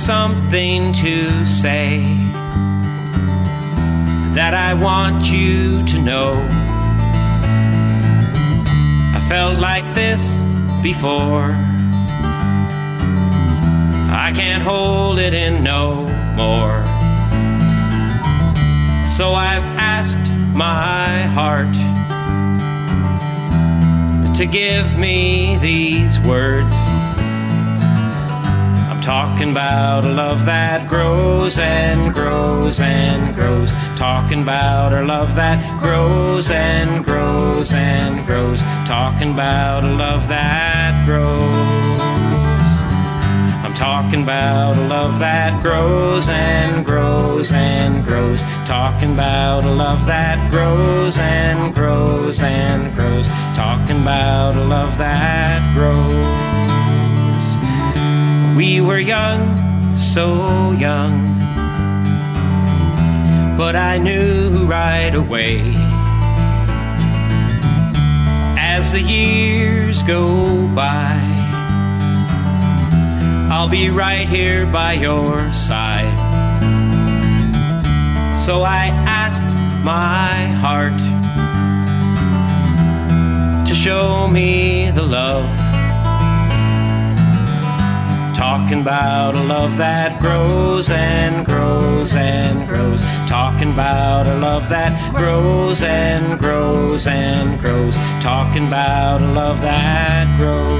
something to say that I want you to know. I felt like this before. I can't hold it in no more. So I've asked my heart to give me these words. I'm talking about a love that grows and grows and grows. Talking about a love that grows and grows and grows. Talking about a love that grows. I'm talking about a love that grows and grows and grows. Talking about a love that grows and grows and grows. Talking about a love that grows. We were young, so young, but I knew right away, as the years go by, I'll be right here by your side. So I asked my heart to show me the love. Talking about a love that grows and grows and grows. Talking about a love that grows and grows and grows. Talking about a love that grows.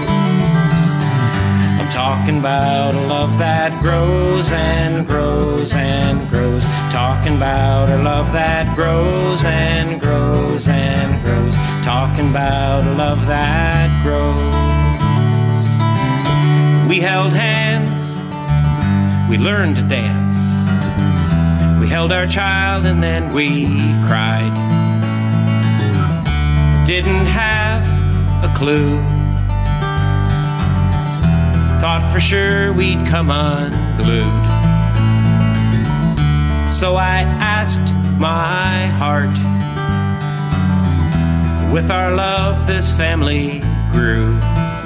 I'm talking about a love that grows and grows and grows. Talking about a love that grows and grows and grows. Talking about a love that grows. We held hands, we learned to dance. We held our child and then we cried. Didn't have a clue. Thought for sure we'd come unglued. So I asked my heart, with our love this family grew.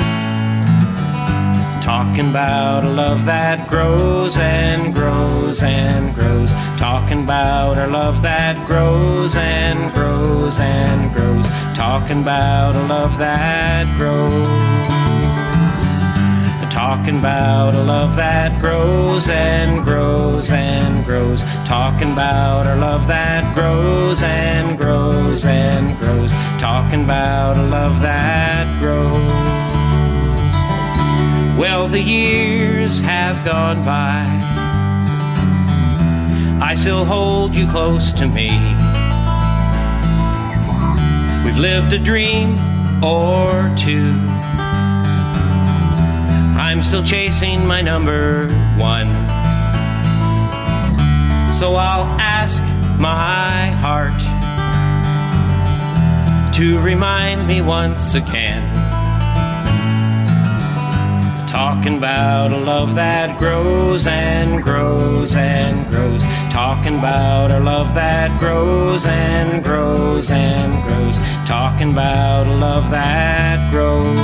Talking about a love that grows and grows and grows. Talking about our love that grows and grows and grows. Talking about a love that grows. Talking about a love that grows and grows and grows. Talking about our love that grows and grows and grows. Talking about a love that grows. Well, the years have gone by. I still hold you close to me. We've lived a dream or two. I'm still chasing my number one. So I'll ask my heart to remind me once again. Talking about a love that grows and grows and grows. Talking about a love that grows and grows and grows. Talking about a love that grows.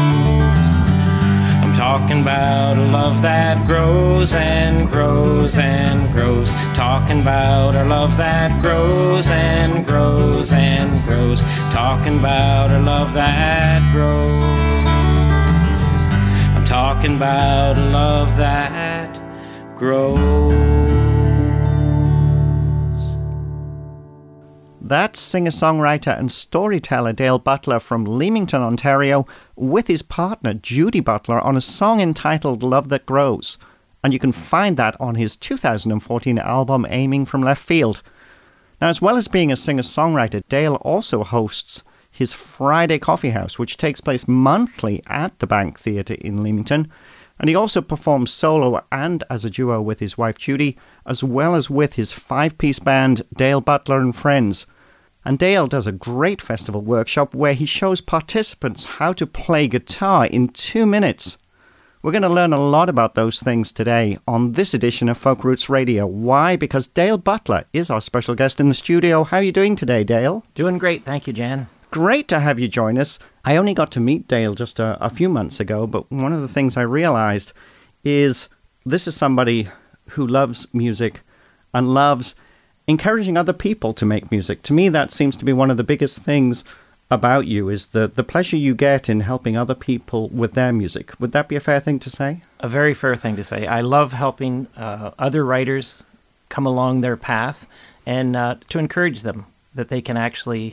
I'm talking about a love that grows and grows and grows. Talking about a love that grows and grows and grows. Talking about a love that grows. Talking about a love that grows. That's singer-songwriter and storyteller Dale Butler from Leamington, Ontario, with his partner Judy Butler on a song entitled Love That Grows. And you can find that on his 2014 album Aiming from Left Field. Now, as well as being a singer-songwriter, Dale also hosts his Friday Coffee House, which takes place monthly at the Bank Theatre in Leamington. And he also performs solo and as a duo with his wife Judy, as well as with his 5-piece band Dale Butler and Friends. And Dale does a great festival workshop where he shows participants how to play guitar in 2 minutes. We're going to learn a lot about those things today on this edition of Folk Roots Radio. Why? Because Dale Butler is our special guest in the studio. How are you doing today, Dale? Doing great, thank you, Jan. Great to have you join us. I only got to meet Dale just a few months ago, but one of the things I realized is this is somebody who loves music and loves encouraging other people to make music. To me, that seems to be one of the biggest things about you, is the pleasure you get in helping other people with their music. Would that be a fair thing to say? A very fair thing to say. I love helping other writers come along their path and to encourage them that they can actually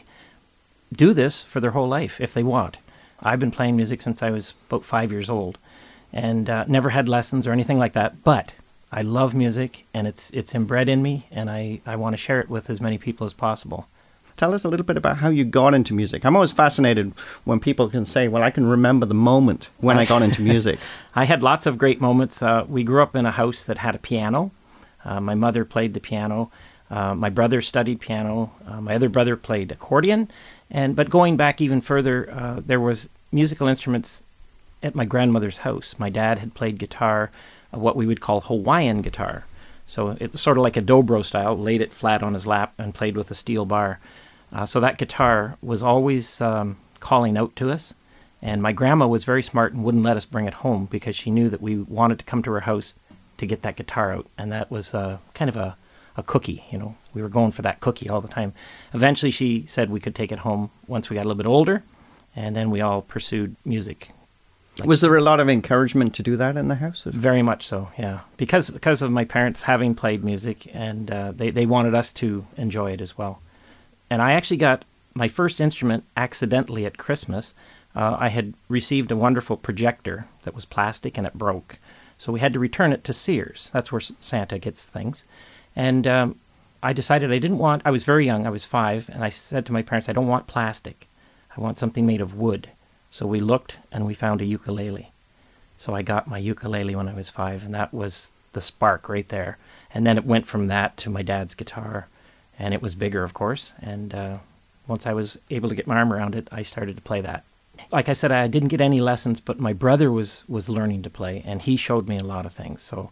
do this for their whole life if they want. I've been playing music since I was about 5 years old and never had lessons or anything like that, but I love music and it's inbred in me, and I want to share it with as many people as possible. Tell us a little bit about how you got into music. I'm always fascinated when people can say, well, I can remember the moment when I got into music. I had lots of great moments. We grew up in a house that had a piano. My mother played the piano. My brother studied piano. My other brother played accordion. But going back even further, there was musical instruments at my grandmother's house. My dad had played guitar, what we would call Hawaiian guitar. So it was sort of like a dobro style, laid it flat on his lap and played with a steel bar. So that guitar was always calling out to us. And my grandma was very smart and wouldn't let us bring it home because she knew that we wanted to come to her house to get that guitar out. And that was kind of a cookie, you know. We were going for that cookie all the time. Eventually she said we could take it home once we got a little bit older, and then we all pursued music. Was there a lot of encouragement to do that in the house? Very much so, yeah. Because of my parents having played music, and they wanted us to enjoy it as well. And I actually got my first instrument accidentally at Christmas. I had received a wonderful projector that was plastic and it broke. So we had to return it to Sears. That's where Santa gets things. And I decided I was very young, I was 5, and I said to my parents, I don't want plastic. I want something made of wood. So we looked and we found a ukulele. So I got my ukulele when I was 5, and that was the spark right there. And then it went from that to my dad's guitar. And it was bigger, of course, and once I was able to get my arm around it, I started to play that. Like I said, I didn't get any lessons, but my brother was learning to play, and he showed me a lot of things. So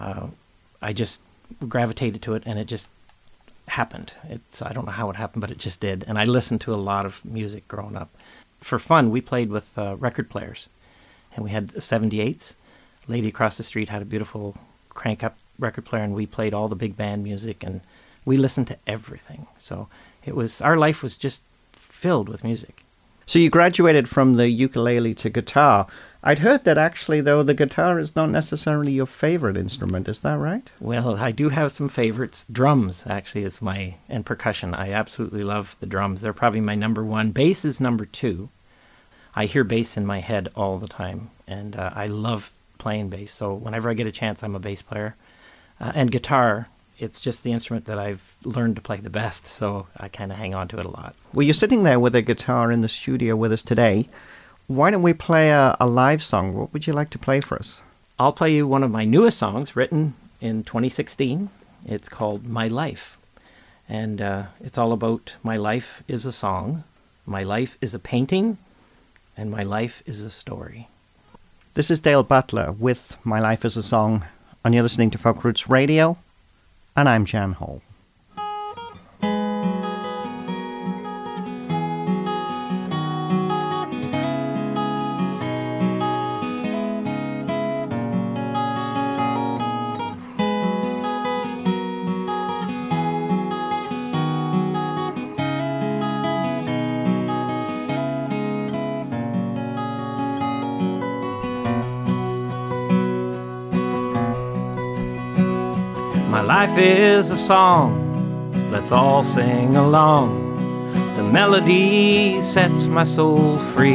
I just gravitated to it, and it just happened. I don't know how it happened, but it just did. And I listened to a lot of music growing up. For fun, we played with record players, and we had 78s. A lady across the street had a beautiful crank-up record player, and we played all the big band music, and we listened to everything. So our life was just filled with music. So you graduated from the ukulele to guitar. I'd heard that actually, though, the guitar is not necessarily your favorite instrument. Is that right? Well, I do have some favorites. Drums, actually, and percussion. I absolutely love the drums. They're probably my number one. Bass is number 2. I hear bass in my head all the time, and I love playing bass. So whenever I get a chance, I'm a bass player. And guitar, it's just the instrument that I've learned to play the best, so I kind of hang on to it a lot. Well, you're sitting there with a guitar in the studio with us today. Why don't we play a live song? What would you like to play for us? I'll play you one of my newest songs, written in 2016. It's called My Life, and it's all about my life is a song, my life is a painting, and my life is a story. This is Dale Butler with My Life is a Song, and you're listening to Folk Roots Radio. And I'm Jan Hall. My life is a song, let's all sing along. The melody sets my soul free.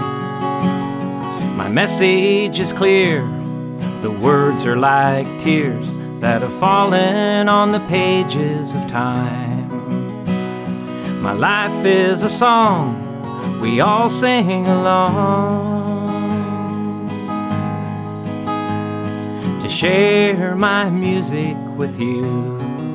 My message is clear, the words are like tears that have fallen on the pages of time. My life is a song, we all sing along. To share my music with you.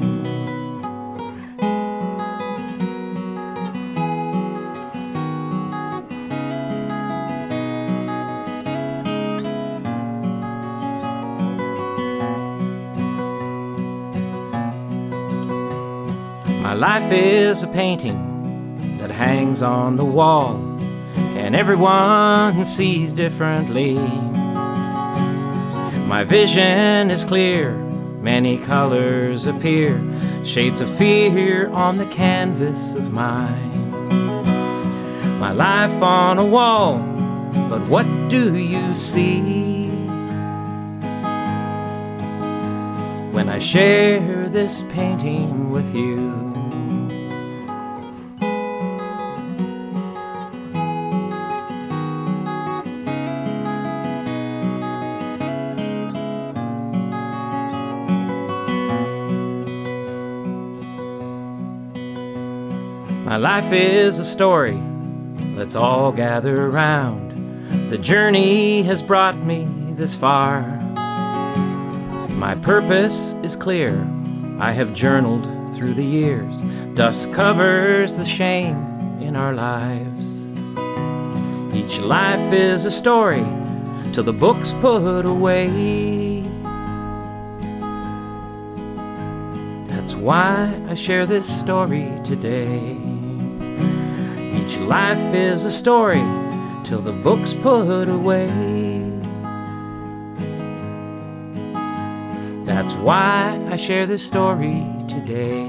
My life is a painting that hangs on the wall, and everyone sees differently. My vision is clear, many colors appear, shades of fear on the canvas of mine. My life on a wall, but what do you see when I share this painting with you? My life is a story, let's all gather round. The journey has brought me this far. My purpose is clear, I have journaled through the years. Dust covers the shame in our lives. Each life is a story till the book's put away. That's why I share this story today. Each life is a story till the book's put away. That's why I share this story today.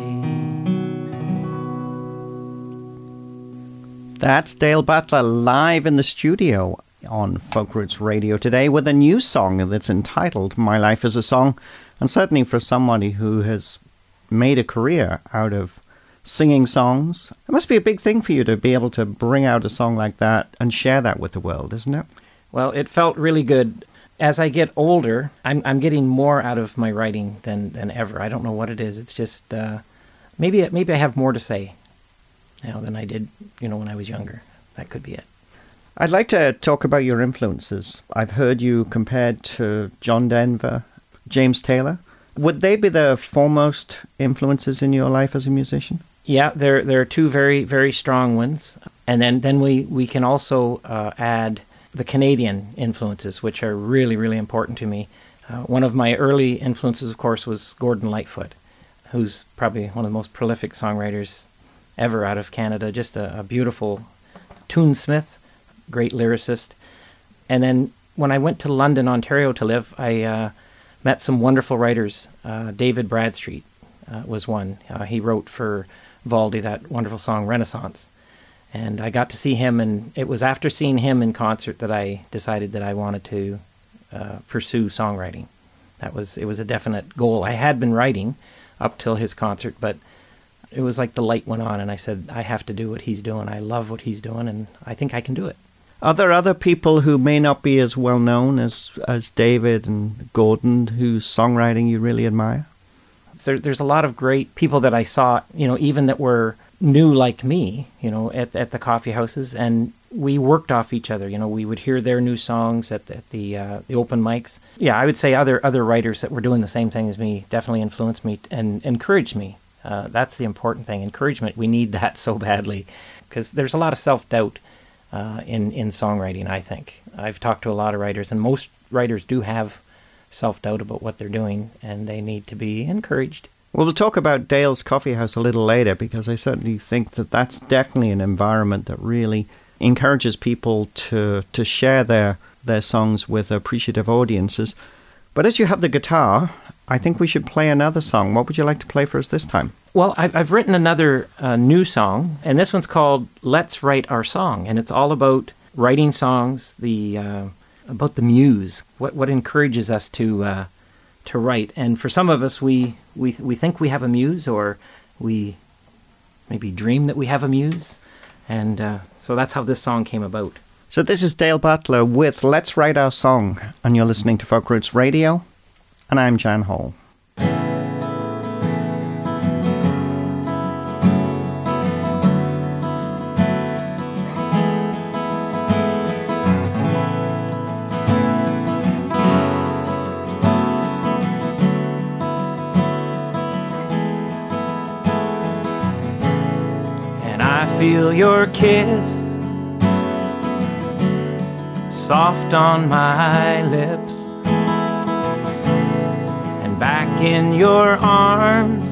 That's Dale Butler live in the studio on Folk Roots Radio today with a new song that's entitled My Life is a Song. And certainly for somebody who has made a career out of singing songs, it must be a big thing for you to be able to bring out a song like that and share that with the world, isn't it? Well, it felt really good. As I get older, I'm getting more out of my writing than ever. I don't know what it is. It's just maybe I have more to say now than I did, when I was younger. That could be it. I'd like to talk about your influences. I've heard you compared to John Denver, James Taylor. Would they be the foremost influences in your life as a musician? Yeah, there are two very, very strong ones. And then we can also add the Canadian influences, which are really, really important to me. One of my early influences, of course, was Gordon Lightfoot, who's probably one of the most prolific songwriters ever out of Canada. Just a beautiful tunesmith, great lyricist. And then when I went to London, Ontario to live, I met some wonderful writers. David Bradstreet was one. He wrote for Valdy that wonderful song Renaissance. And I got to see him, and it was after seeing him in concert that I decided that I wanted to pursue songwriting. It was a definite goal. I had been writing up till his concert, but it was like the light went on, and I said, I have to do what he's doing. I love what he's doing, and I think I can do it. Are there other people who may not be as well known as David and Gordon, whose songwriting you really admire? There's a lot of great people that I saw, even that were new like me, at the coffee houses, and we worked off each other. We would hear their new songs at the open mics. Yeah, I would say other writers that were doing the same thing as me definitely influenced me and encouraged me. That's the important thing, encouragement. We need that so badly because there's a lot of self-doubt in songwriting, I think. I've talked to a lot of writers, and most writers do have self-doubt about what they're doing, and they need to be encouraged. Well, we'll talk about Dale's Coffee House a little later, because I certainly think that that's definitely an environment that really encourages people to share their songs with appreciative audiences. But as you have the guitar, I think we should play another song. What would you like to play for us this time? Well, I've written another new song, and this one's called Let's Write Our Song, and it's all about writing songs, about the muse, what encourages us to write. And for some of us, we think we have a muse, or we maybe dream that we have a muse, and so that's how this song came about. So this is Dale Butler with Let's Write Our Song, and you're listening to Folk Roots Radio, and I'm Jan Hall. Feel your kiss soft on my lips, and back in your arms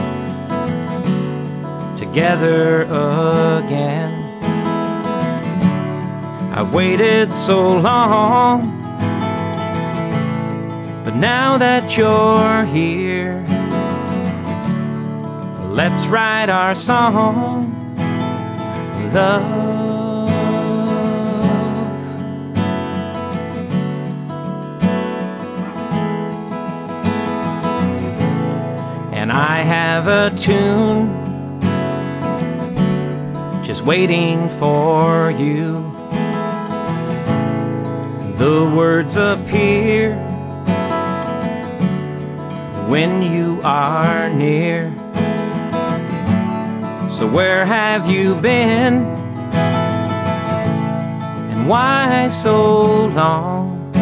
together again. I've waited so long Now that you're here, let's write our song, love. And I have a tune just waiting for you. The words appear when you are near. So where have you been? And why so long?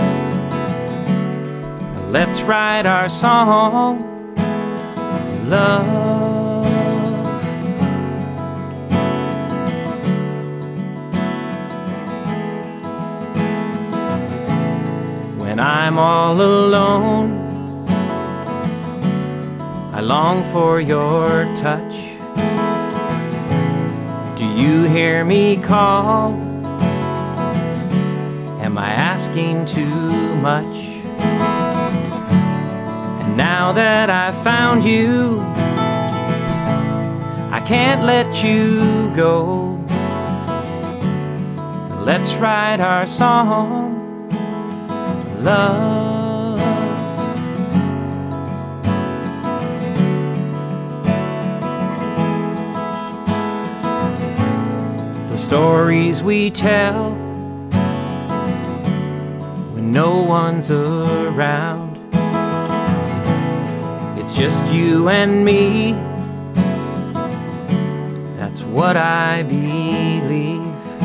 Let's write our song, love. When I'm all alone, I long for your touch. Do you hear me call? Am I asking too much? And now that I've found you, I can't let you go. Let's write our song, love. The stories we tell when no one's around, it's just you and me. That's what I believe.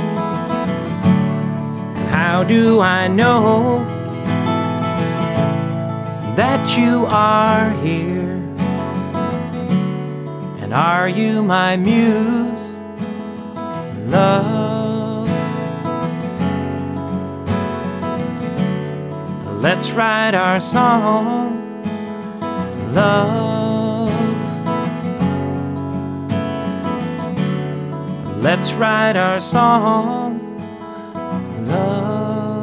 And how do I know that you are here? And are you my muse, love? Let's write our song, love. Let's write our song, love.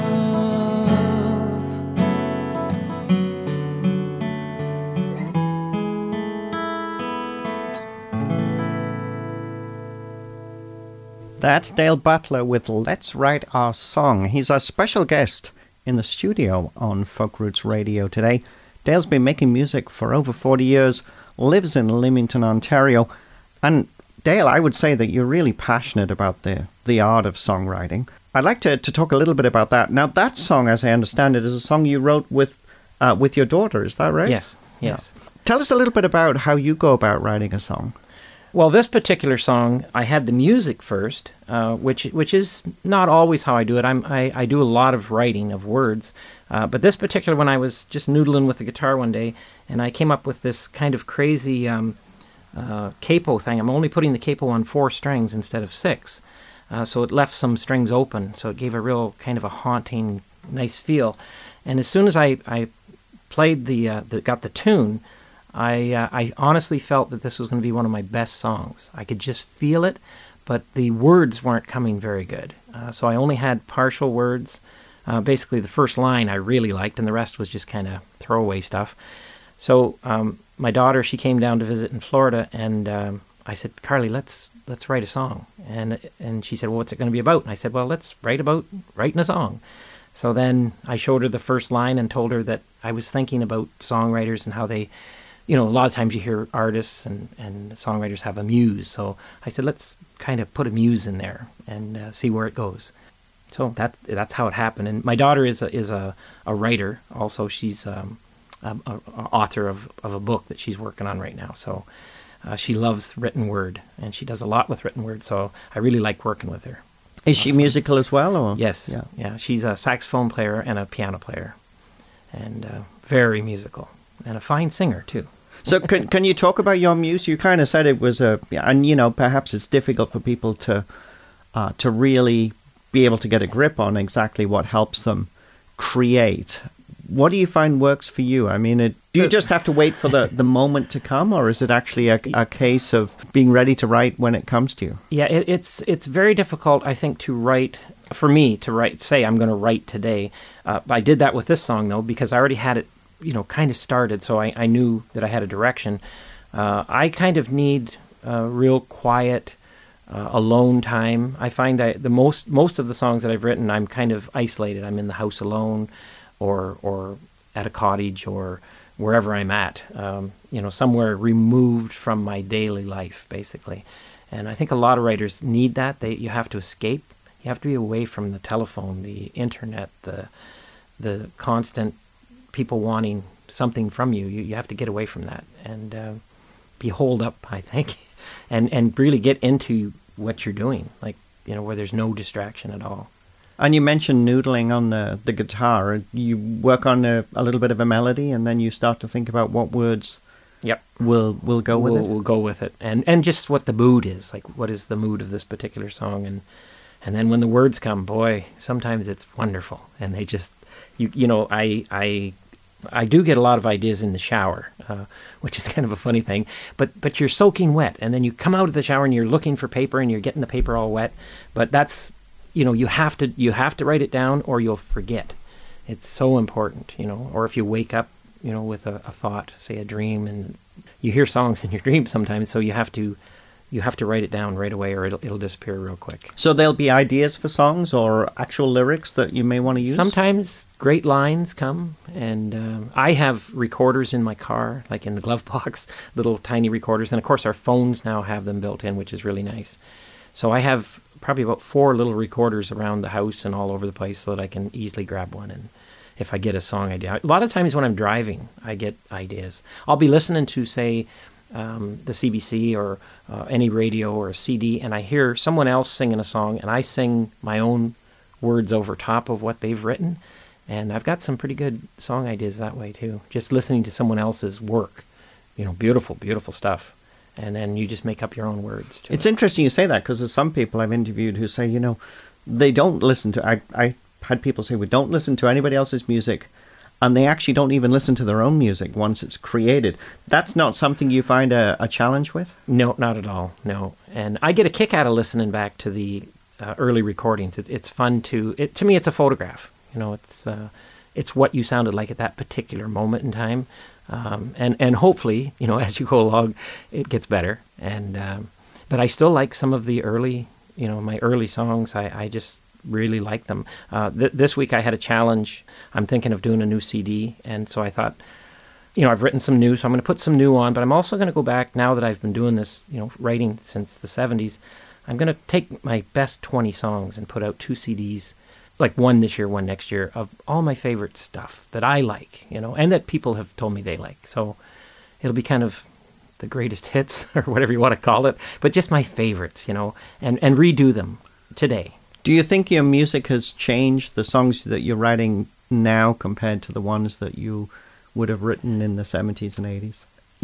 That's Dale Butler with Let's Write Our Song. He's our special guest in the studio on Folk Roots Radio today. Dale's been making music for over 40 years, lives in Leamington, Ontario. And Dale, I would say that you're really passionate about the art of songwriting. I'd like to talk a little bit about that. Now, that song, as I understand it, is a song you wrote with your daughter. Is that right? Yes. Yeah. Tell us a little bit about how you go about writing a song. Well, this particular song, I had the music first, which is not always how I do it. I do a lot of writing of words, but this particular one, I was just noodling with the guitar one day, and I came up with this kind of crazy capo thing. I'm only putting the capo on 4 strings instead of 6, so it left some strings open, so it gave a real kind of a haunting, nice feel. And as soon as I played got the tune, I honestly felt that this was going to be one of my best songs. I could just feel it, but the words weren't coming very good. So I only had partial words. Basically, the first line I really liked, and the rest was just kind of throwaway stuff. So my daughter, she came down to visit in Florida, and I said, Carly, let's write a song. And she said, well, what's it going to be about? And I said, well, let's write about writing a song. So then I showed her the first line and told her that I was thinking about songwriters and how they... a lot of times you hear artists and songwriters have a muse. So I said, let's kind of put a muse in there and see where it goes. So that's how it happened. And my daughter is a writer. Also, she's an author of a book that she's working on right now. So she loves written word, and she does a lot with written word. So I really like working with her. Is she musical as well? Or? Yes. Yeah. She's a saxophone player and a piano player, and very musical, and a fine singer too. So can you talk about your muse? You kind of said it was and perhaps it's difficult for people to really be able to get a grip on exactly what helps them create. What do you find works for you? I mean, do you just have to wait for the moment to come, or is it actually a case of being ready to write when it comes to you? Yeah, it's very difficult, I think, to write, for me, to write, say I'm going to write today. I did that with this song, though, because I already had it kind of started, so I knew that I had a direction. I kind of need real quiet, alone time. I find that most of the songs that I've written, I'm kind of isolated. I'm in the house alone, or at a cottage, or wherever I'm at. Somewhere removed from my daily life, basically. And I think a lot of writers need that. You have to escape. You have to be away from the telephone, the internet, the constant people wanting something from you. You have to get away from that and be holed up, I think, and really get into what you're doing, like, where there's no distraction at all. And you mentioned noodling on the guitar. You work on a little bit of a melody, and then you start to think about what words will go with it. We'll go with it, and just what the mood is. Like, what is the mood of this particular song? And then when the words come, boy, sometimes it's wonderful. And they just, I do get a lot of ideas in the shower, which is kind of a funny thing. But you're soaking wet, and then you come out of the shower and you're looking for paper, and you're getting the paper all wet. But that's, you have to write it down, or you'll forget. It's so important, Or if you wake up, with a thought, say a dream, and you hear songs in your dreams sometimes, so you have to write it down right away, or it'll disappear real quick. So there'll be ideas for songs or actual lyrics that you may want to use? Sometimes great lines come, and I have recorders in my car, like in the glove box, little tiny recorders, and of course our phones now have them built in, which is really nice. So I have probably about 4 little recorders around the house and all over the place so that I can easily grab one, and if I get a song idea. A lot of times when I'm driving, I get ideas. I'll be listening to, say, the CBC or any radio or a CD, and I hear someone else singing a song, and I sing my own words over top of what they've written, and I've got some pretty good song ideas that way too. Just listening to someone else's work, beautiful, beautiful stuff, and then you just make up your own words to It's it. interesting you say that, because there's some people I've interviewed who say, they don't listen to... I had people say, we don't listen to anybody else's music, and they actually don't even listen to their own music once it's created. That's not something you find a challenge with? No, not at all, no. And I get a kick out of listening back to the early recordings. It's fun to me, it's a photograph. It's what you sounded like at that particular moment in time. And hopefully, as you go along, it gets better. But I still like some of the early, my early songs. I just really like them. This week I had a challenge. I'm thinking of doing a new CD, and so I thought, I've written some new, so I'm going to put some new on, but I'm also going to go back, now that I've been doing this, writing since the 70s, I'm going to take my best 20 songs and put out 2 CDs, like one this year, one next year, of all my favorite stuff that I like, and that people have told me they like. So it'll be kind of the greatest hits, or whatever you want to call it, but just my favorites, and redo them today. Do you think your music has changed, the songs that you're writing now compared to the ones that you would have written in the 70s and 80s?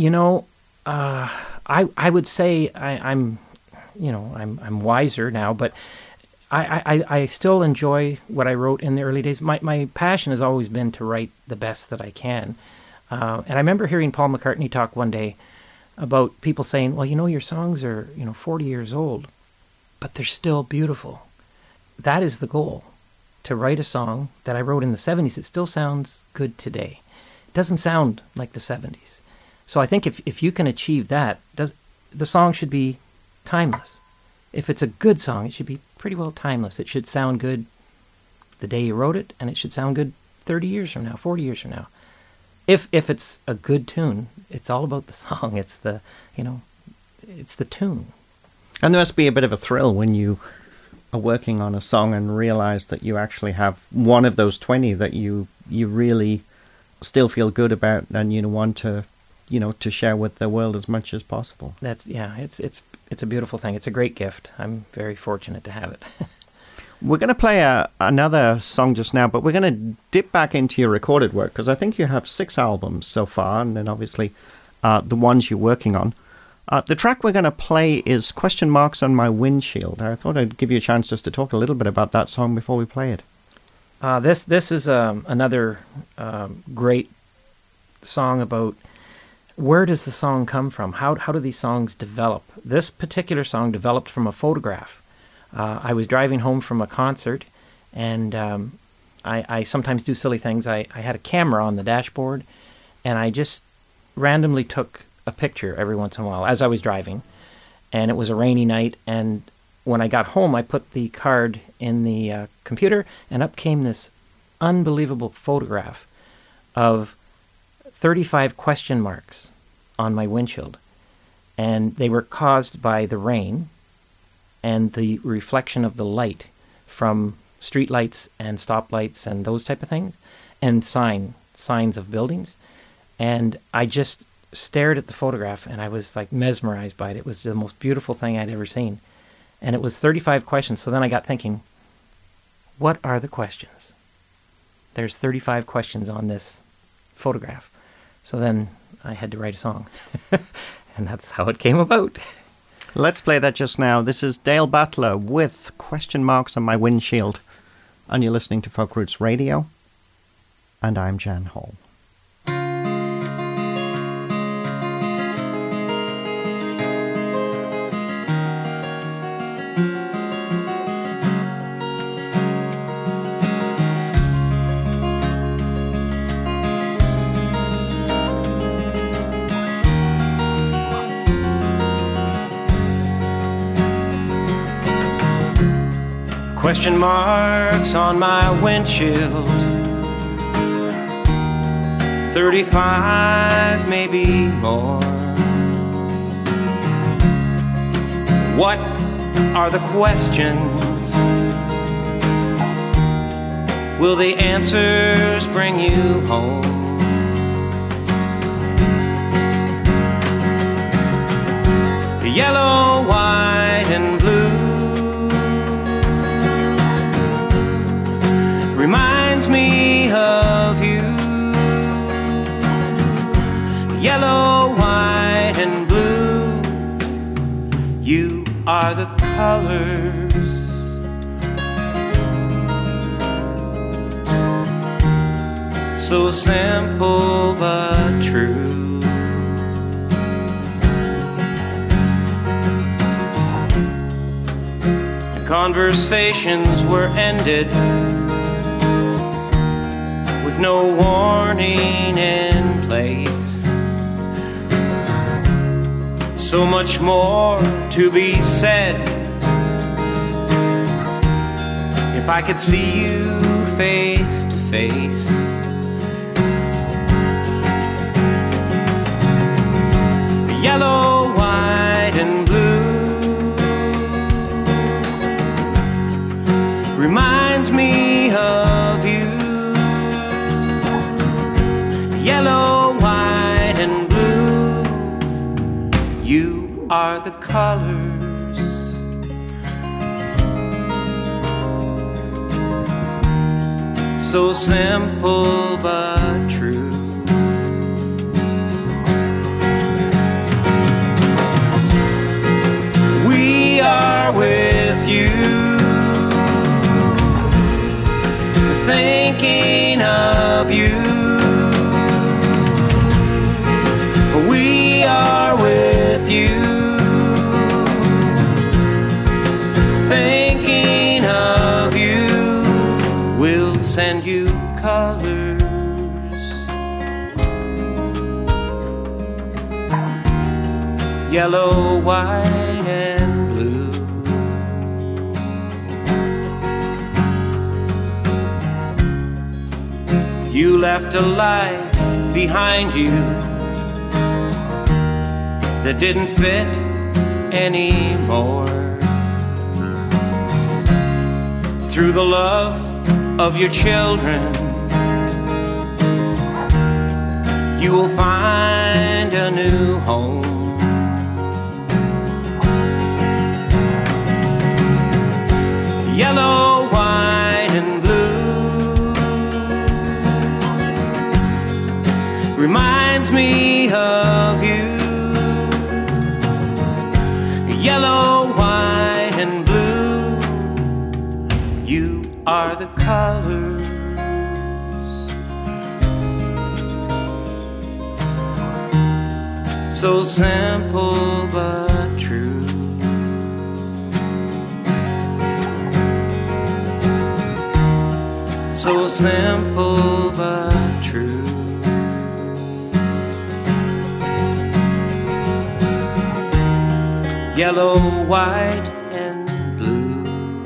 I would say I'm wiser now, but I still enjoy what I wrote in the early days. My passion has always been to write the best that I can. And I remember hearing Paul McCartney talk one day about people saying, well, your songs are, 40 years old, but they're still beautiful. That is the goal, to write a song that I wrote in the 70s. It still sounds good today. It doesn't sound like the 70s. So I think if you can achieve that, the song should be timeless. If it's a good song, it should be pretty well timeless. It should sound good the day you wrote it, and it should sound good 30 years from now, 40 years from now. If it's a good tune, it's all about the song. It's the tune. And there must be a bit of a thrill when you are working on a song and realize that you actually have one of those 20 that you really still feel good about, and want to share with the world as much as possible. It's a beautiful thing. It's a great gift. I'm very fortunate to have it. We're going to play another song just now, but we're going to dip back into your recorded work, because I think you have 6 albums so far, and then obviously the ones you're working on. The track we're going to play is Question Marks on My Windshield. I thought I'd give you a chance just to talk a little bit about that song before we play it. This is another great song about where does the song come from? How do these songs develop? This particular song developed from a photograph. I was driving home from a concert, and I sometimes do silly things. I had a camera on the dashboard, and I just randomly took a picture every once in a while as I was driving, and it was a rainy night, and when I got home, I put the card in the computer, and up came this unbelievable photograph of 35 question marks on my windshield, and they were caused by the rain and the reflection of the light from street lights and stoplights and those type of things, and signs of buildings. And I just stared at the photograph, and I was like mesmerized by it. It was the most beautiful thing I'd ever seen. And it was 35 questions. So then I got thinking, what are the questions? There's 35 questions on this photograph. So then I had to write a song. And that's how it came about. Let's play that just now. This is Dale Butler with Question Marks on My Windshield. And you're listening to Folk Roots Radio. And I'm Jan Hall. Question marks on my windshield, 35, maybe more. What are the questions? Will the answers bring you home? Yellow, white, and blue reminds me of you. Yellow, white, and blue, you are the colors. So simple but true. The conversations were ended with no warning in place. So much more to be said. If I could see you face to face. Yellow, white, and blue reminds me of you. Yellow, white, and blue, you are the colors. So simple but true. We are with you, thinking of you. We are with you, thinking of you. We'll send you colors. Yellow, white, and blue. You left a life behind you that didn't fit anymore. Through the love of your children, you will find a new home. Yellow, white, and blue reminds me of you. Yellow, white, and blue, you are the colors. So simple but true. So simple but true. yellow, white, and blue.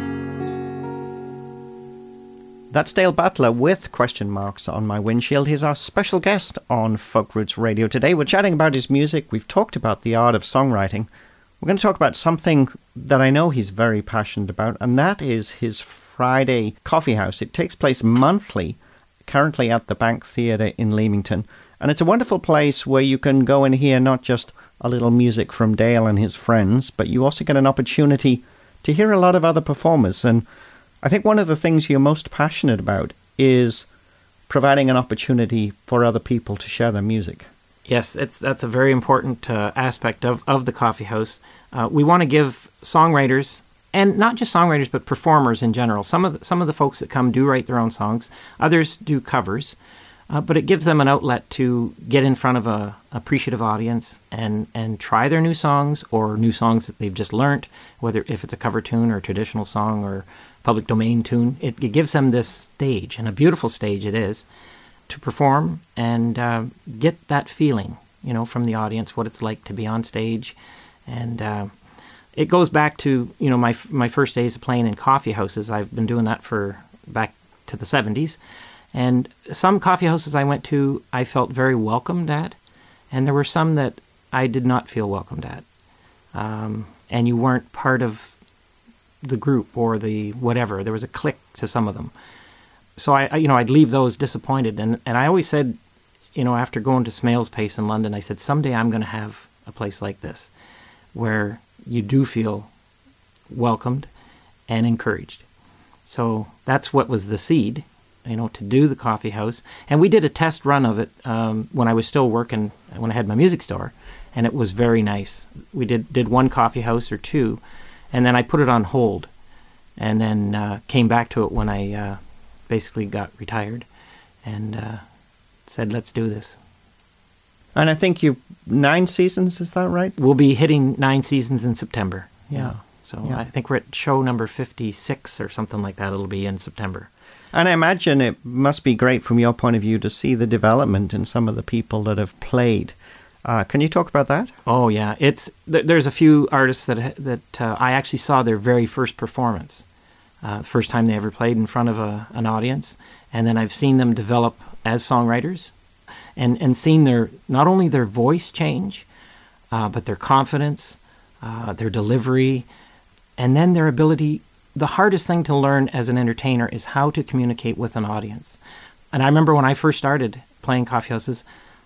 That's Dale Butler with question marks on my windshield. He's our special guest on Folk Roots Radio today. We're chatting about his music. We've talked about the art of songwriting. We're going to talk about something that I know he's very passionate about, and that is his Friday Coffee House. It takes place monthly, currently at the Bank Theatre in Leamington. And it's a wonderful place where you can go and hear not just a little music from Dale and his friends, but you also get an opportunity to hear a lot of other performers. And I think one of the things you're most passionate about is providing an opportunity for other people to share their music. Yes, that's a very important aspect of the coffee house. We want to give songwriters, and not just songwriters, but performers in general. Some of the folks that come do write their own songs. Others do covers, but it gives them an outlet to get in front of a appreciative audience and try their new songs or new songs that they've just learnt, whether if it's a cover tune or a traditional song or public domain tune. It gives them this stage, and a beautiful stage it is, to perform and get that feeling, from the audience, what it's like to be on stage. And it goes back to, my first days of playing in coffee houses. I've been doing that for back to the 70s. And some coffee houses I went to, I felt very welcomed at. And there were some that I did not feel welcomed at. And you weren't part of the group or the whatever. There was a clique to some of them. So I'd leave those disappointed, and I always said, after going to Smales Pace in London, I said, someday I'm going to have a place like this, where you do feel welcomed and encouraged. So that's what was the seed, to do the coffee house. And we did a test run of it when I was still working, when I had my music store, and it was very nice. We did one coffee house or two, and then I put it on hold, and then came back to it when I basically got retired and said, let's do this. And I think you 9 seasons, is that right? We'll be hitting 9 seasons in September. Yeah. So I think we're at show number 56 or something like that. It'll be in September. And I imagine it must be great from your point of view to see the development in some of the people that have played. Can you talk about that? Oh, yeah. There's a few artists that I actually saw their very first performance. First time they ever played in front of an audience, and then I've seen them develop as songwriters, and seen not only their voice change, but their confidence, their delivery, and then their ability. The hardest thing to learn as an entertainer is how to communicate with an audience. And I remember when I first started playing coffee houses,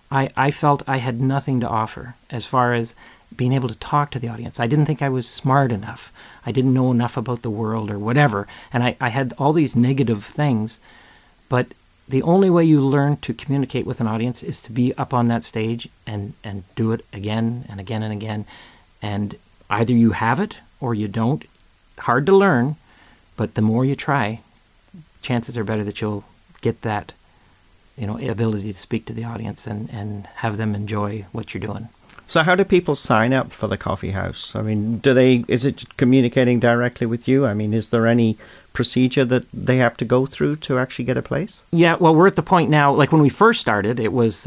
I felt I had nothing to offer as far as being able to talk to the audience. I didn't think I was smart enough. I didn't know enough about the world or whatever. And I had all these negative things. But the only way you learn to communicate with an audience is to be up on that stage and do it again and again and again. And either you have it or you don't. Hard to learn, but the more you try, chances are better that you'll get that, ability to speak to the audience and have them enjoy what you're doing. So how do people sign up for the coffee house? I mean, is it communicating directly with you? I mean, is there any procedure that they have to go through to actually get a place? Yeah, well, we're at the point now, like when we first started, it was,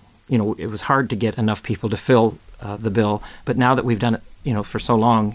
it was hard to get enough people to fill the bill. But now that we've done it, for so long,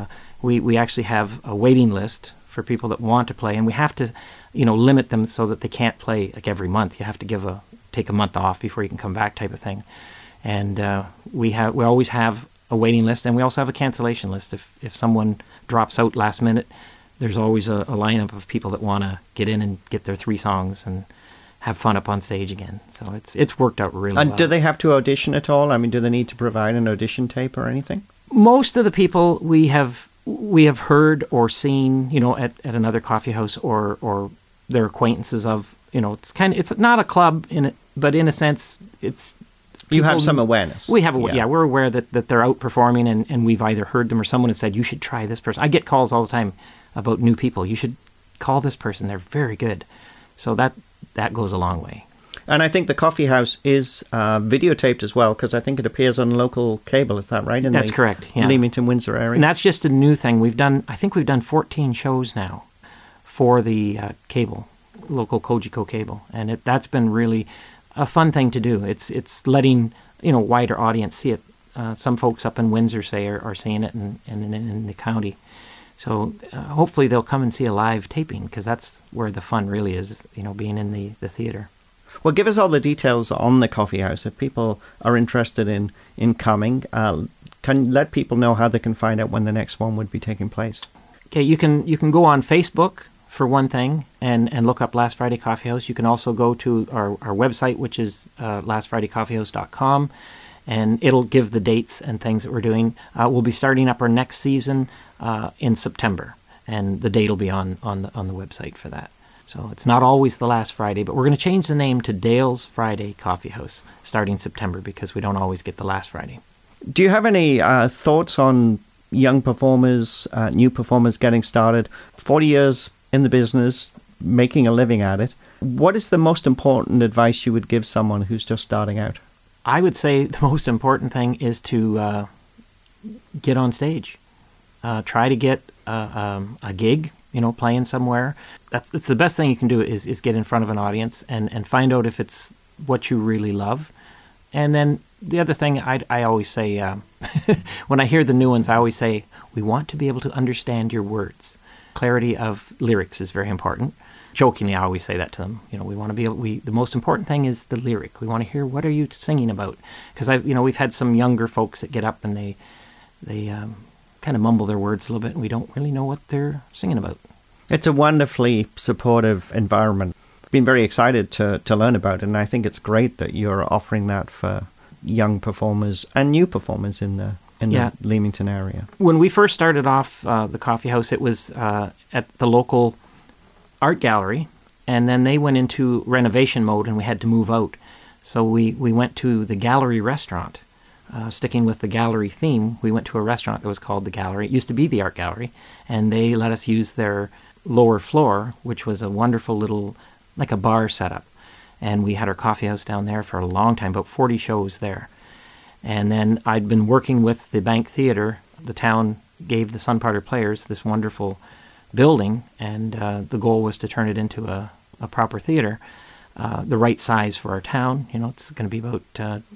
we actually have a waiting list for people that want to play. And we have to, limit them so that they can't play like every month. You have to take a month off before you can come back type of thing. And we always have a waiting list, and we also have a cancellation list. If someone drops out last minute, there's always a lineup of people that want to get in and get their 3 songs and have fun up on stage again. So it's worked out really well. And do they have to audition at all? I mean, do they need to provide an audition tape or anything? Most of the people we have heard or seen, at another coffee house or their acquaintances of, it's not a club in it, but in a sense, it's. You have some awareness. We have, we're aware that they're out performing, and we've either heard them or someone has said, you should try this person. I get calls all the time about new people. You should call this person. They're very good. So that goes a long way. And I think the coffee house is videotaped as well, because I think it appears on local cable. Is that right? That's correct. Yeah. Leamington, Windsor area. And that's just a new thing. I think we've done 14 shows now for the cable, local Kojiko cable, and that's been really a fun thing to do. It's letting wider audience see it some folks up in Windsor say are seeing it in the county. So hopefully they'll come and see a live taping, because that's where the fun really is, being in the theater. Well, give us all the details on the Coffee House. If people are interested in coming, can you let people know how they can find out when the next one would be taking place? Okay, you can go on Facebook, for one thing, and look up Last Friday Coffee House. You can also go to our website, which is lastfridaycoffeehouse.com, and it'll give the dates and things that we're doing. We'll be starting up our next season in September, and the date will be on the website for that. So it's not always the last Friday, but we're going to change the name to Dale's Friday Coffee House starting September, because we don't always get the last Friday. Do you have any thoughts on young performers, new performers getting started? 40 years in the business, making a living at it. What is the most important advice you would give someone who's just starting out? I would say the most important thing is to get on stage. Try to get a gig, playing somewhere. That's the best thing you can do is get in front of an audience and find out if it's what you really love. And then the other thing I always say, when I hear the new ones, I always say, we want to be able to understand your words. Clarity of lyrics is very important. Jokingly, I always say that to them. We want to be able. The most important thing is the lyric. We want to hear, what are you singing about? Because we've had some younger folks that get up and they kind of mumble their words a little bit, and we don't really know what they're singing about. It's a wonderfully supportive environment. I've been very excited to learn about it, and I think it's great that you're offering that for young performers and new performers in the Leamington area. When we first started off the Coffee House, it was at the local art gallery, and then they went into renovation mode and we had to move out. So we went to the Gallery Restaurant. Sticking with the gallery theme, we went to a restaurant that was called The Gallery. It used to be the Art Gallery, and they let us use their lower floor, which was a wonderful little, like a bar setup. And we had our coffee house down there for a long time, about 40 shows there. And then I'd been working with the Bank Theatre. The town gave the Sunparter Players this wonderful building, and the goal was to turn it into a proper theatre, the right size for our town. It's going to be about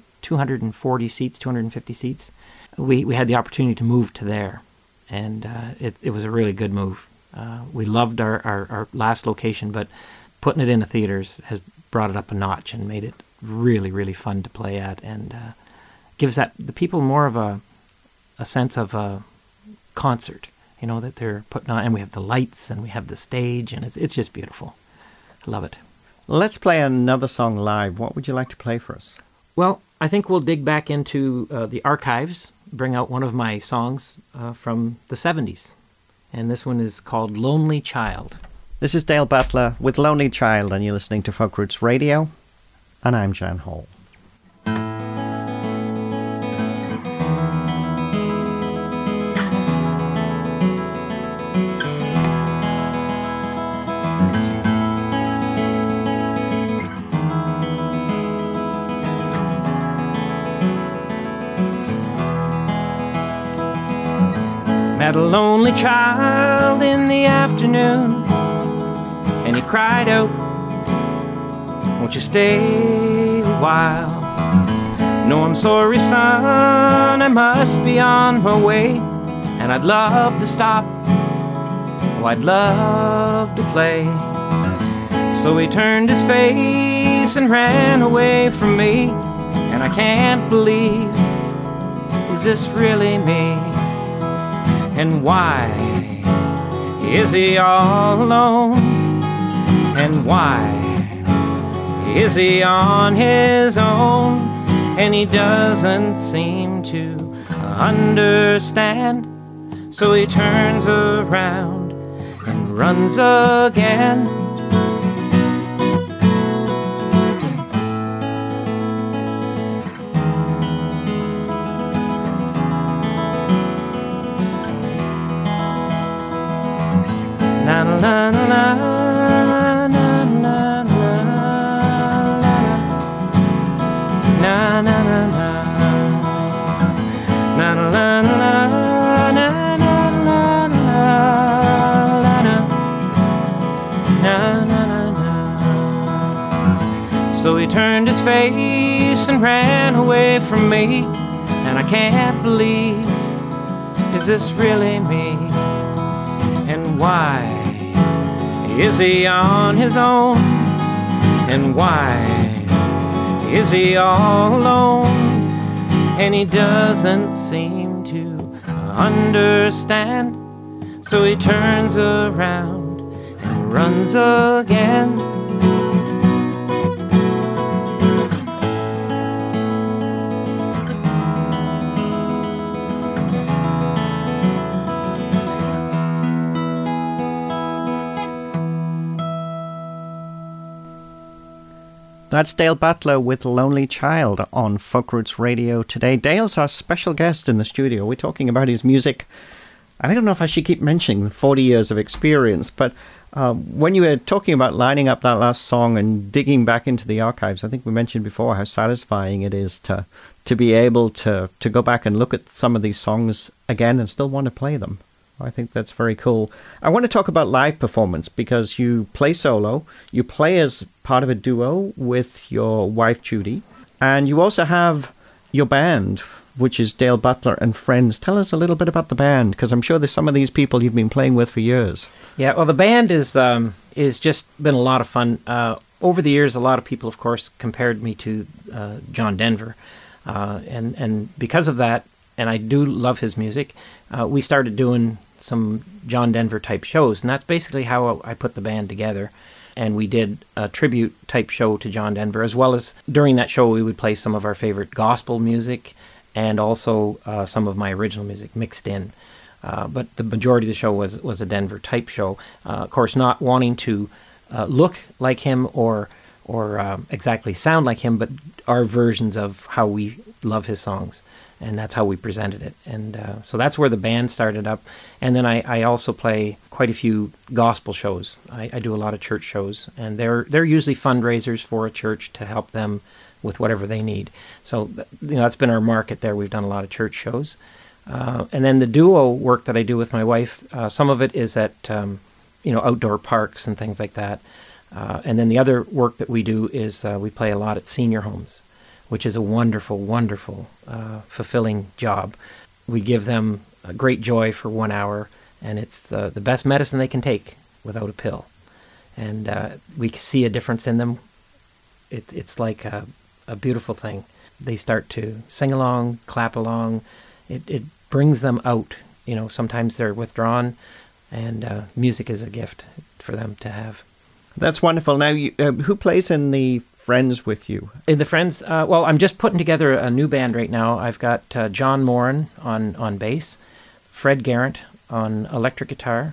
240 seats, 250 seats. We had the opportunity to move to there, and it was a really good move. We loved our last location, but putting it in the theaters has brought it up a notch and made it really, really fun to play at, and gives the people more of a sense of a concert, that they're putting on. And we have the lights and we have the stage, and it's just beautiful. I love it. Let's play another song live. What would you like to play for us? Well, I think we'll dig back into the archives, bring out one of my songs from the 70s. And this one is called Lonely Child. This is Dale Butler with Lonely Child, and you're listening to Folk Roots Radio, and I'm Jan Hall. Met a lonely child in the afternoon, and he cried out, won't you stay a while? No, I'm sorry, son, I must be on my way, and I'd love to stop, oh, I'd love to play. So he turned his face and ran away from me, and I can't believe, is this really me? And why is he all alone? And why is he on his own? And he doesn't seem to understand. So he turns around and runs again. Na na na na na na na na na na So he turned his face and ran away from me, and and I can't believe, is this really me? And why is he on his own? And why is he all alone? And he doesn't seem to understand, so he turns around and runs again. That's Dale Butler with Lonely Child on Folk Roots Radio today. Dale's our special guest in the studio. We're talking about his music. I don't know if I should keep mentioning 40 years of experience, but when you were talking about lining up that last song and digging back into the archives, I think we mentioned before how satisfying it is to be able to go back and look at some of these songs again and still want to play them. I think that's very cool. I want to talk about live performance because you play solo, you play as part of a duo with your wife Judy, and you also have your band, which is Dale Butler and Friends. Tell us a little bit about the band, because I'm sure there's some of these people you've been playing with for years. Yeah, well, the band is just been a lot of fun. Over the years, a lot of people, of course, compared me to John Denver, and because of that, and I do love his music, we started doing some John Denver type shows, and that's basically how I put the band together. And we did a tribute type show to John Denver, as well as during that show we would play some of our favorite gospel music and also some of my original music mixed in. But the majority of the show was a Denver type show. Of course, not wanting to look like him or exactly sound like him, but our versions of how we love his songs. And that's how we presented it. And so that's where the band started up. And then I also play quite a few gospel shows. I do a lot of church shows, and they're usually fundraisers for a church to help them with whatever they need. So that's been our market there. We've done a lot of church shows. And then the duo work that I do with my wife, some of it is at outdoor parks and things like that. And then the other work that we do is we play a lot at senior homes, which is a wonderful, wonderful, fulfilling job. We give them a great joy for 1 hour, and it's the best medicine they can take without a pill. And we see a difference in them. It's like a beautiful thing. They start to sing along, clap along. It brings them out. Sometimes they're withdrawn, and music is a gift for them to have. That's wonderful. Now, who plays in the Friends with you? In the Friends, well, I'm just putting together a new band right now. I've got John Moran on bass, Fred Garrett on electric guitar,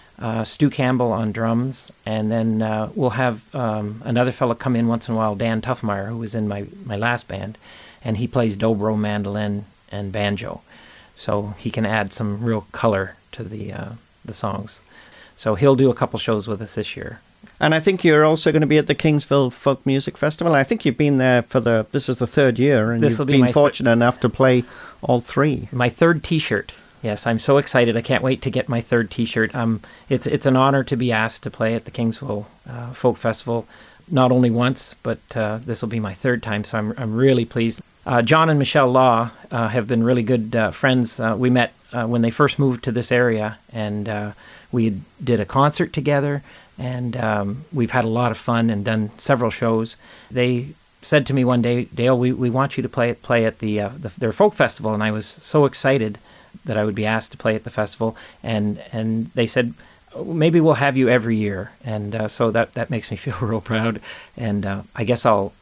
Stu Campbell on drums, and then we'll have another fellow come in once in a while, Dan Tuffmeyer, who was in my last band, and he plays dobro, mandolin, and banjo, so he can add some real color to the songs. So he'll do a couple shows with us this year. And I think you're also going to be at the Kingsville Folk Music Festival. I think you've been there this is the third year, and you've been fortunate enough to play all three. My third T-shirt. Yes, I'm so excited. I can't wait to get my third T-shirt. It's an honor to be asked to play at the Kingsville Folk Festival, not only once, but this will be my third time, so I'm really pleased. John and Michelle Law have been really good friends. We met when they first moved to this area, and we did a concert together. And we've had a lot of fun and done several shows. They said to me one day, Dale, we want you to play at their folk festival. And I was so excited that I would be asked to play at the festival. And they said, maybe we'll have you every year. And so that makes me feel real proud. And I guess I'll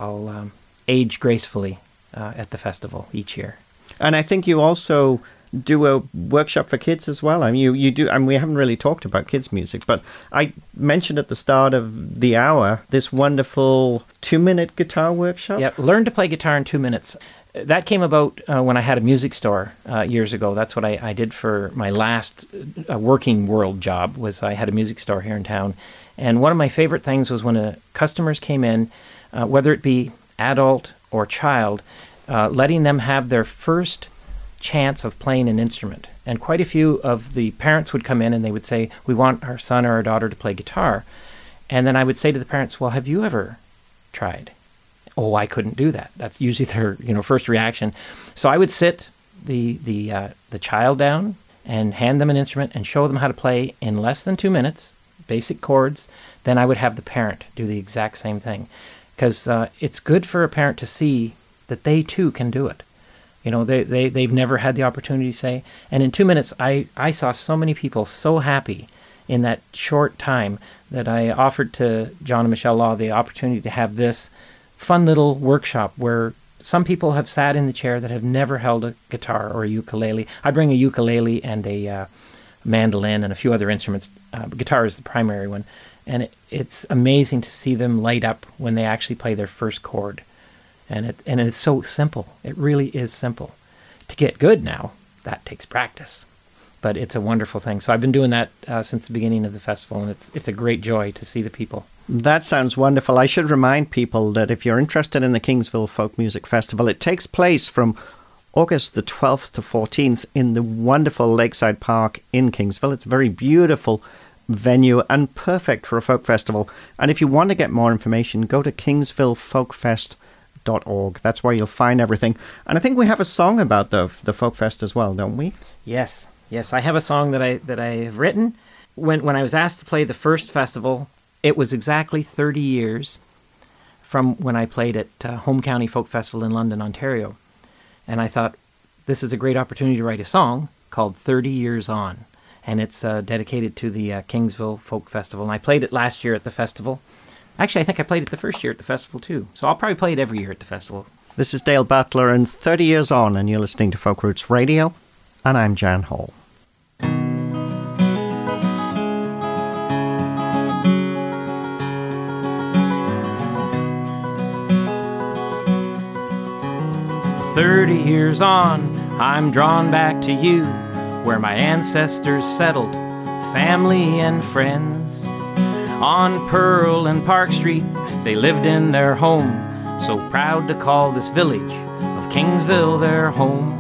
age gracefully at the festival each year. And I think you also do a workshop for kids as well. I mean, you do, and we haven't really talked about kids' music, but I mentioned at the start of the hour this wonderful 2-minute guitar workshop. Yeah, learn to play guitar in 2 minutes. That came about when I had a music store years ago. That's what I did for my last working world job. Was I had a music store here in town, and one of my favorite things was when customers came in, whether it be adult or child, letting them have their first chance of playing an instrument. And quite a few of the parents would come in and they would say, we want our son or our daughter to play guitar. And then I would say to the parents, well, have you ever tried? Oh, I couldn't do that. That's usually their first reaction. So I would sit the child down and hand them an instrument and show them how to play in less than 2 minutes, basic chords, then I would have the parent do the exact same thing. Because it's good for a parent to see that they too can do it. You know, they've never had the opportunity to say. And in 2 minutes, I saw so many people so happy in that short time that I offered to John and Michelle Law the opportunity to have this fun little workshop where some people have sat in the chair that have never held a guitar or a ukulele. I bring a ukulele and a mandolin and a few other instruments. Guitar is the primary one. And it's amazing to see them light up when they actually play their first chord. And it's so simple. It really is simple. To get good now, that takes practice. But it's a wonderful thing. So I've been doing that since the beginning of the festival, and it's a great joy to see the people. That sounds wonderful. I should remind people that if you're interested in the Kingsville Folk Music Festival, it takes place from August the 12th to 14th in the wonderful Lakeside Park in Kingsville. It's a very beautiful venue and perfect for a folk festival. And if you want to get more information, go to kingsvillefolkfest.org. That's where you'll find everything. And I think we have a song about the folk fest as well, don't we? Yes, I have a song that I have written. When I was asked to play the first festival, it was exactly 30 years from when I played at Home County Folk Festival in London, Ontario. And I thought, this is a great opportunity to write a song called 30 Years On. And it's dedicated to the Kingsville Folk Festival. And I played it last year at the festival. Actually, I think I played it the first year at the festival, too. So I'll probably play it every year at the festival. This is Dale Butler and 30 Years On, and you're listening to Folk Roots Radio, and I'm Jan Hall. 30 years on, I'm drawn back to you, where my ancestors settled, family and friends. On Pearl and Park Street, they lived in their home, so proud to call this village of Kingsville their home.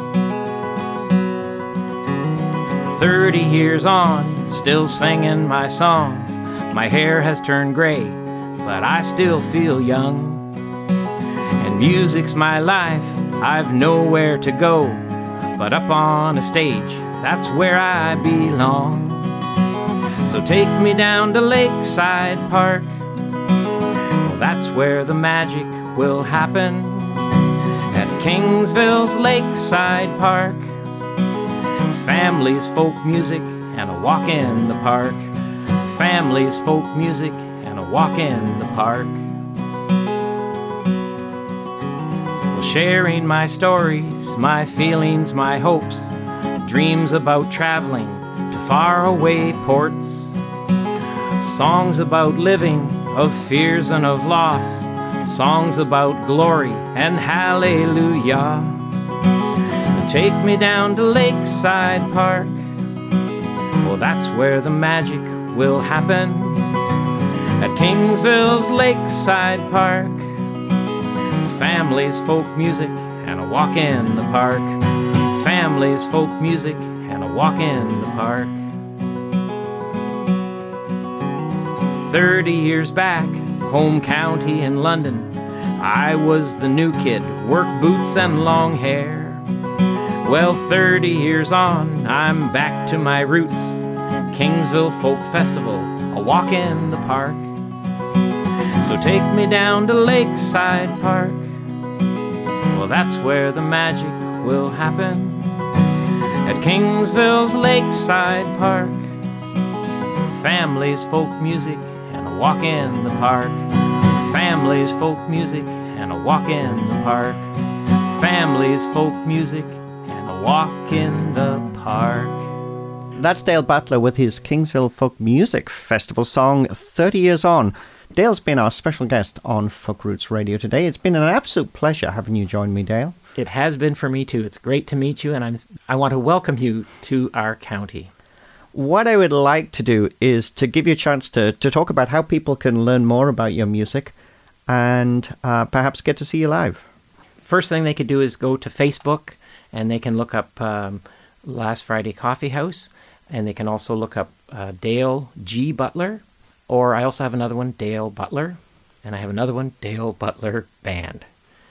30 years on, still singing my songs. My hair has turned gray, but I still feel young. And music's my life, I've nowhere to go, but up on a stage, that's where I belong. So take me down to Lakeside Park, well, that's where the magic will happen. At Kingsville's Lakeside Park, families, folk music, and a walk in the park. Families, folk music, and a walk in the park. Well, sharing my stories, my feelings, my hopes, dreams about traveling to faraway ports, songs about living, of fears and of loss, songs about glory and hallelujah. Take me down to Lakeside Park, well, that's where the magic will happen. At Kingsville's Lakeside Park, families, folk music, and a walk in the park. Families, folk music, and a walk in the park. 30 years back, home county in London, I was the new kid, work boots and long hair. Well, 30 years on, I'm back to my roots. Kingsville Folk Festival, a walk in the park. So take me down to Lakeside Park, well, that's where the magic will happen. At Kingsville's Lakeside Park, families, folk music, and a walk in the park. Families, folk music, and a walk in the park. Families, folk music, and a walk in the park. That's Dale Butler with his Kingsville Folk Music Festival song 30 Years On. Dale's been our special guest on Folk Roots Radio today. It's been an absolute pleasure having you join me, Dale. It has been for me too. It's great to meet you, and I want to welcome you to our county. What I would like to do is to give you a chance to talk about how people can learn more about your music and perhaps get to see you live. First thing they could do is go to Facebook, and they can look up Last Friday Coffee House, and they can also look up Dale G. Butler, or I also have another one, Dale Butler, and I have another one, Dale Butler Band.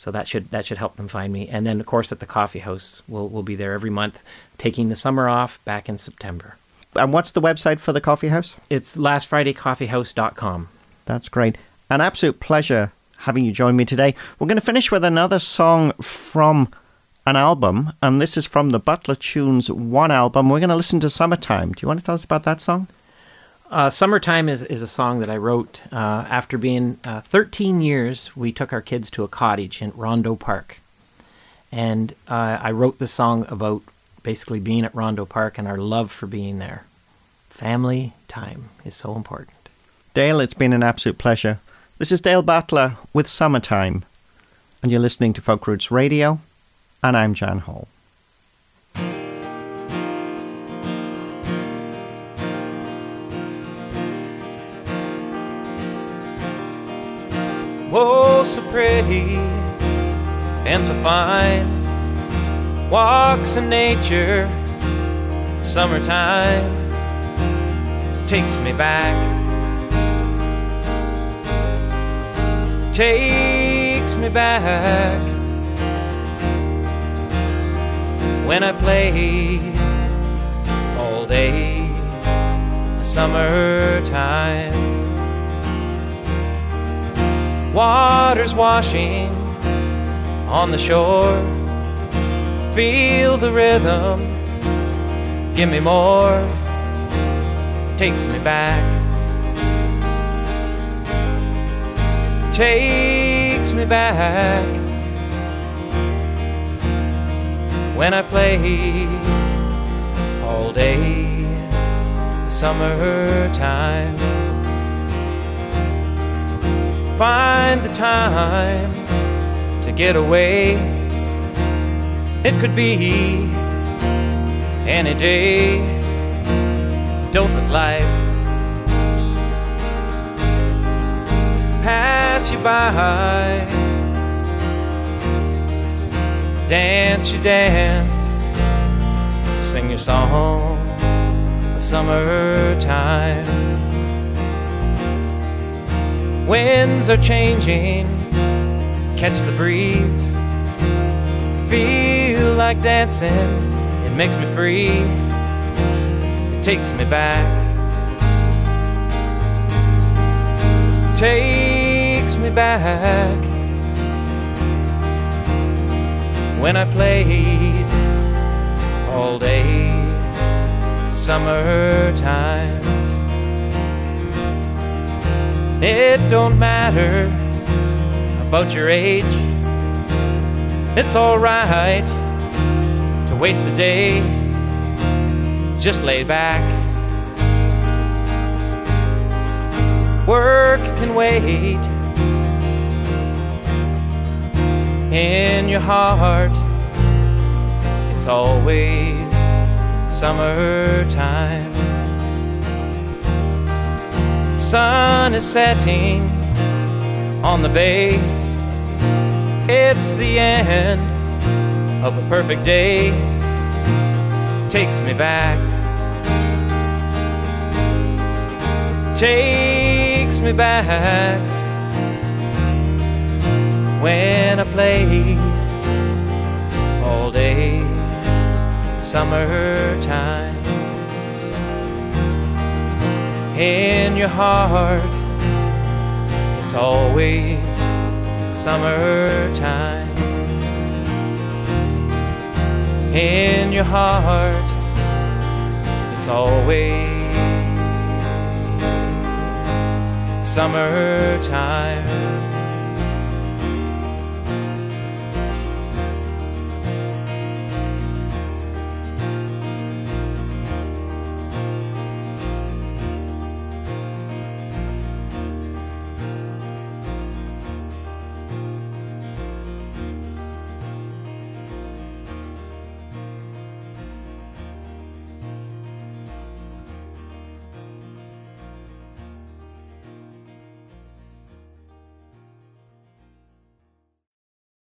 So that should help them find me. And then, of course, at the Coffee House, we'll be there every month, taking the summer off back in September. And what's the website for the Coffee House? It's lastfridaycoffeehouse.com. That's great. An absolute pleasure having you join me today. We're going to finish with another song from an album, and this is from the Butler Tunes 1 album. We're going to listen to Summertime. Do you want to tell us about that song? Summertime is a song that I wrote after being 13 years. We took our kids to a cottage in Rondo Park. And I wrote this song about basically being at Rondo Park and our love for being there. Family time is so important. Dale, it's been an absolute pleasure. This is Dale Butler with Summertime. And you're listening to Folk Roots Radio. And I'm Jan Hall. Oh, so pretty and so fine, walks in nature, summertime takes me back, takes me back, when I played all day, summertime. Water's washing on the shore. Feel the rhythm, give me more. Takes me back, takes me back, when I played all day, summertime. Find the time to get away. It could be any day. Don't let life pass you by. Dance your dance, sing your song of summertime. Winds are changing, catch the breeze. Feel like dancing, it makes me free. It takes me back, takes me back, when I played all day, summertime. It don't matter about your age. It's alright to waste a day, just lay back. Work can wait. In your heart, it's always summertime. Sun is setting on the bay. It's the end of a perfect day. Takes me back, takes me back, when I played all day, summertime. In your heart, it's always summertime. In your heart, it's always summertime.